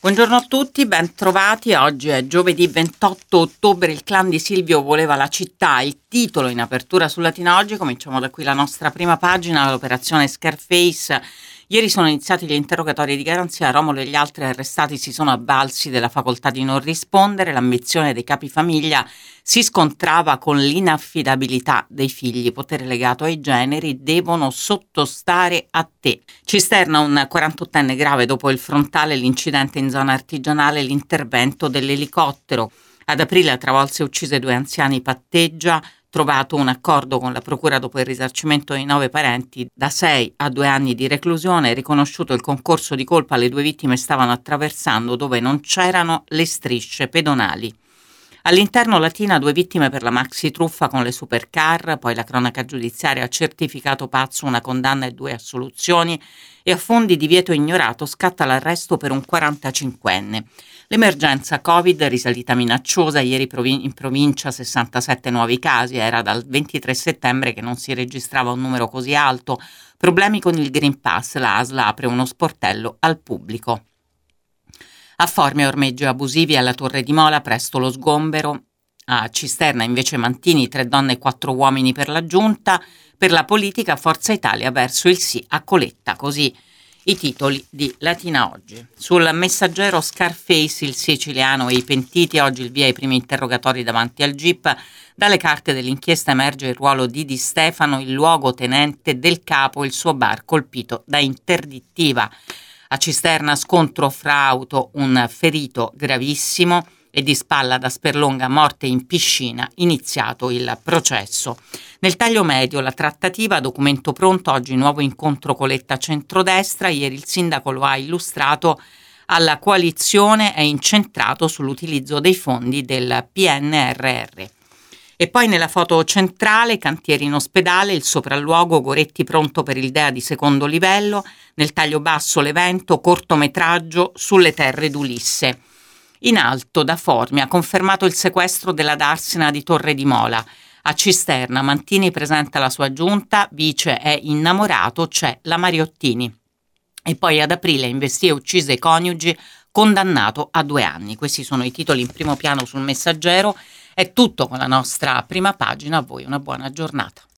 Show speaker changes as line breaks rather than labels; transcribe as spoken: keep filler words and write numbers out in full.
Buongiorno a tutti, ben trovati. Oggi è giovedì ventotto ottobre, il clan di Silvio voleva la città, il titolo in apertura su Latina Oggi. Cominciamo da qui la nostra prima pagina, l'operazione Scarface. Ieri sono iniziati gli interrogatori di garanzia, Romolo e gli altri arrestati si sono avvalsi della facoltà di non rispondere, l'ambizione dei capifamiglia si scontrava con l'inaffidabilità dei figli, potere legato ai generi, devono sottostare a te. Cisterna, un quarantottenne grave dopo il frontale, l'incidente in zona artigianale, l'intervento dell'elicottero. Ad aprile travolse e uccise due anziani, patteggia, trovato un accordo con la procura dopo il risarcimento dei nove parenti, da sei a due anni di reclusione, riconosciuto il concorso di colpa, le due vittime stavano attraversando dove non c'erano le strisce pedonali. All'interno Latina due vittime per la maxi truffa con le supercar, poi la cronaca giudiziaria ha certificato pazzo una condanna e due assoluzioni e a fondi divieto ignorato scatta l'arresto per un quarantacinquenne. L'emergenza Covid risalita minacciosa, ieri in provincia sessantasette nuovi casi, era dal ventitré settembre che non si registrava un numero così alto, problemi con il Green Pass, la A S L apre uno sportello al pubblico. A Formia ormeggi abusivi alla Torre di Mola, presto lo sgombero. A Cisterna invece Mantini, tre donne e quattro uomini per la giunta. Per la politica Forza Italia verso il sì a Coletta, così i titoli di Latina Oggi. Sul Messaggero Scarface, il siciliano e i pentiti, oggi il via ai primi interrogatori davanti al G I P. Dalle carte dell'inchiesta emerge il ruolo di Di Stefano, il luogotenente del capo, il suo bar colpito da interdittiva. A Cisterna scontro fra auto, un ferito gravissimo e di spalla da Sperlonga, morte in piscina, iniziato il processo. Nel taglio medio la trattativa, documento pronto, oggi nuovo incontro Coletta centrodestra, ieri il sindaco lo ha illustrato, alla coalizione è incentrato sull'utilizzo dei fondi del P N R R. E poi nella foto centrale, cantieri in ospedale, il sopralluogo, Goretti pronto per il D E A di secondo livello, nel taglio basso l'evento, cortometraggio sulle terre d'Ulisse. In alto, da Formia, confermato il sequestro della Darsena di Torre di Mola. A Cisterna, Mantini presenta la sua giunta, Vice è innamorato, c'è la Mariottini. E poi ad aprile investì e uccise i coniugi, condannato a due anni. Questi sono i titoli in primo piano sul Messaggero. È tutto con la nostra prima pagina, a voi una buona giornata.